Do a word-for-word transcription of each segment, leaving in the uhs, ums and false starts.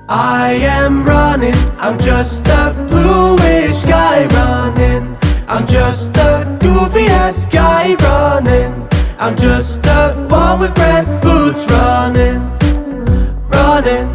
I am running, I'm just a bluish guy running. I'm just a goofy ass guy running. I'm just a one with red boots running, running.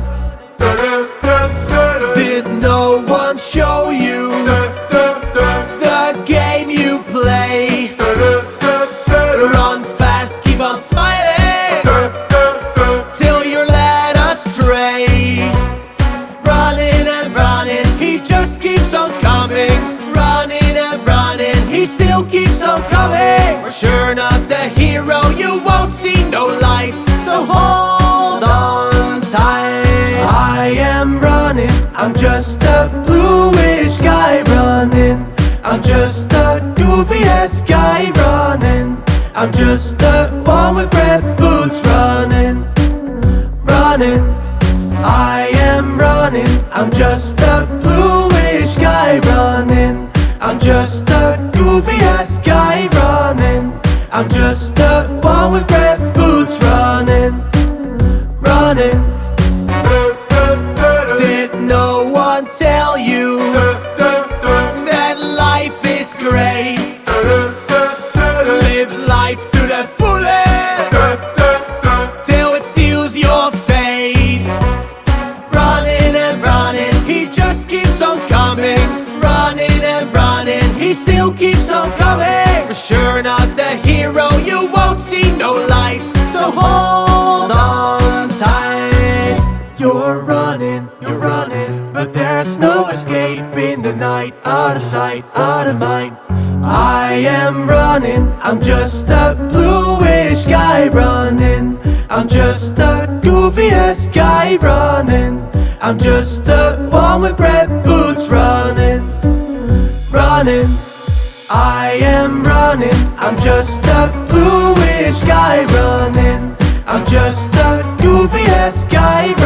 Did no one show you the game you play? Run fast, keep on smiling till you're led astray. Running and running, he just keeps on coming. Running and running, he still keeps on coming. For sure not the hero, you won't see no light, so hold on tight. I am running, I'm just a bluish guy running. I'm just a goofy ass guy running. I'm just a one with red boots running, running. I am running, I'm just a bluish guy running. I'm just a goofy ass guy running. I'm just a one with red boots running, running. Did no one tell you that life is great? Live life to the fullest till it seals your fate. Running and running, he just keeps on coming. Running and running, he still keeps on coming. For sure not the hero, you won't see no light, so hold on tight. You're running, you're running, but there's no escape in the night. Out of sight, out of mind. I am running, I'm just a bluish guy running. I'm just a goofy ass guy running. I'm just a one with red boots running, running. I am running, I'm just a bluish guy running. I'm just a goofy ass guy